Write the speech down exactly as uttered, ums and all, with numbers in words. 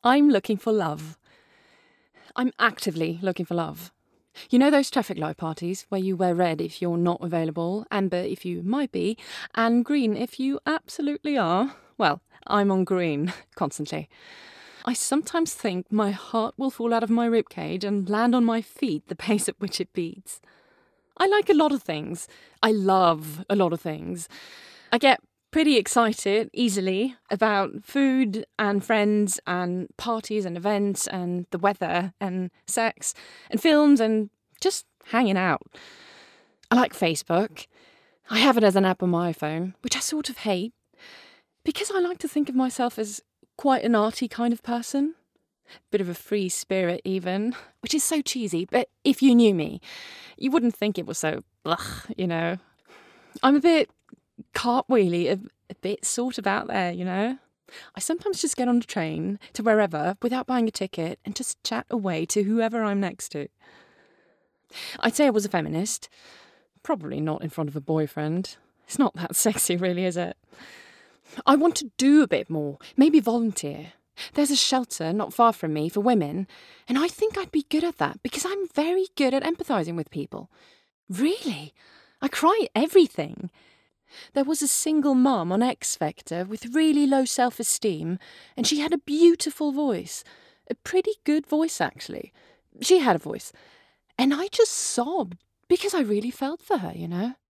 I'm looking for love. I'm actively looking for love. You know those traffic light parties where you wear red if you're not available, amber if you might be, and green if you absolutely are? Well, I'm on green, constantly. I sometimes think my heart will fall out of my ribcage and land on my feet the pace at which it beats. I like a lot of things. I love a lot of things. I get pretty excited easily about food and friends and parties and events and the weather and sex and films and just hanging out. I like Facebook. I have it as an app on my iPhone, which I sort of hate, because I like to think of myself as quite an arty kind of person. Bit of a free spirit even, which is so cheesy, but if you knew me, you wouldn't think it was so, ugh, you know. I'm a bit cartwheely, a, a bit sort of out there, you know. I sometimes just get on the train to wherever without buying a ticket and just chat away to whoever I'm next to. I'd say I was a feminist. Probably not in front of a boyfriend. It's not that sexy really, is it? I want to do a bit more, maybe volunteer. There's a shelter not far from me for women, and I think I'd be good at that because I'm very good at empathising with people. Really? I cry at everything. There was a single mum on X Factor with really low self-esteem, and she had a beautiful voice. A pretty good voice, actually. She had a voice. And I just sobbed because I really felt for her, you know.